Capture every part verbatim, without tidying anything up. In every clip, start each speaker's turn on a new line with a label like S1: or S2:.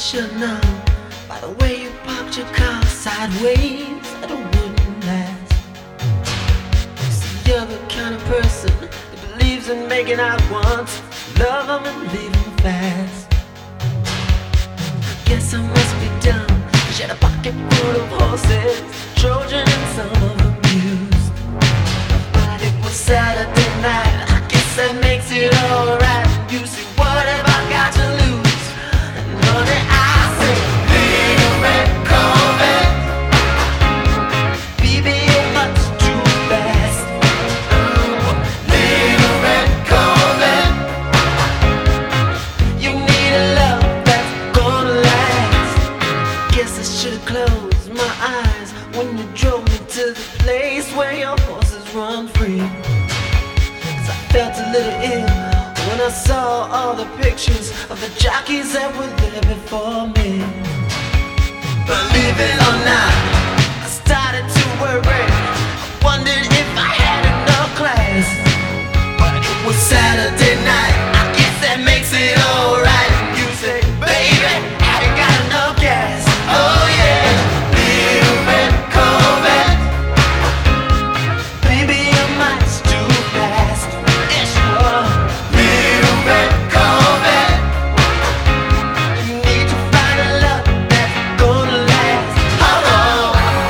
S1: should know by the way you parked your car sideways that it wouldn't last. See, you're the kind of person that believes in making out once, love them and leave them fast. Guess I must be dumb. She had a pocket full of horses, Trojan and some of them used. But it was Saturday night, I guess that makes it alright. You see, what have I got to lose? And honey, I say, little red Corvette, baby, you're much too fast. Little red Corvette, you need a love that's gonna last. Guess I should've closed my eyes when you drove me to the place where your horses run free. 'Cause I felt a little ill when I saw all the pictures of the jockeys that were there before me. Believe it or not, I started to worry. I wondered if I had enough class. But it was Saturday night, I guess that makes it alright. You say, baby, I ain't got enough gas. Oh yeah, little red Corvette, baby, you're much too fast. Yes, you are. Little red Corvette, you need to find a love that's gonna last. Oh, oh.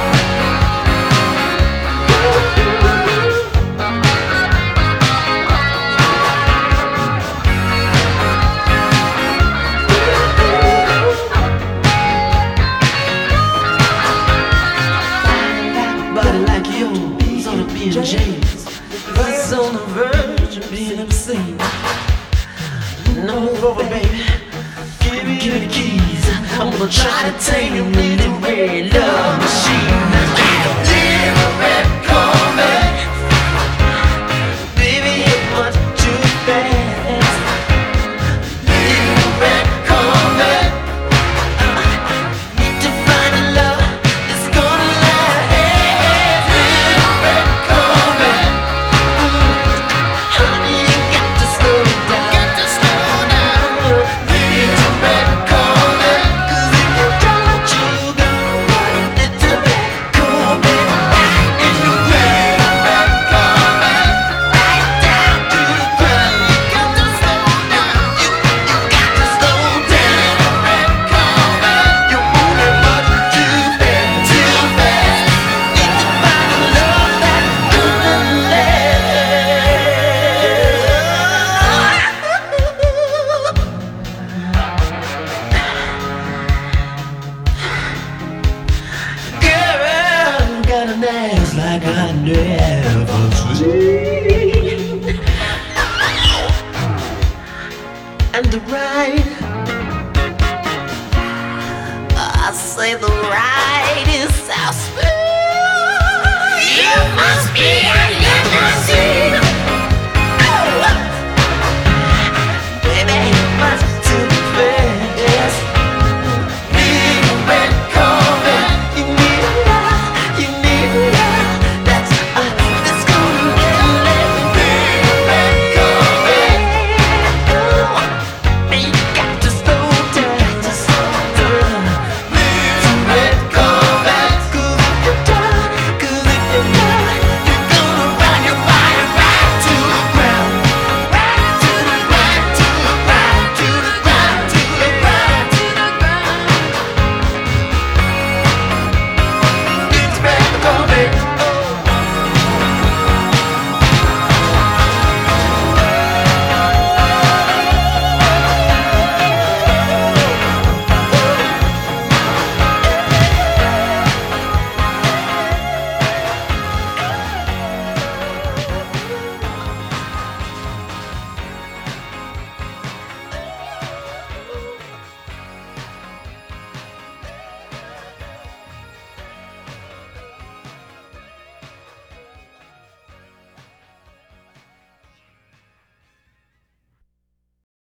S1: Body like yours on a B and J's, that's on the verge of being obscene. Now move over, baby. Give me, give me the keys. I'm gonna try to tame your little red love machine.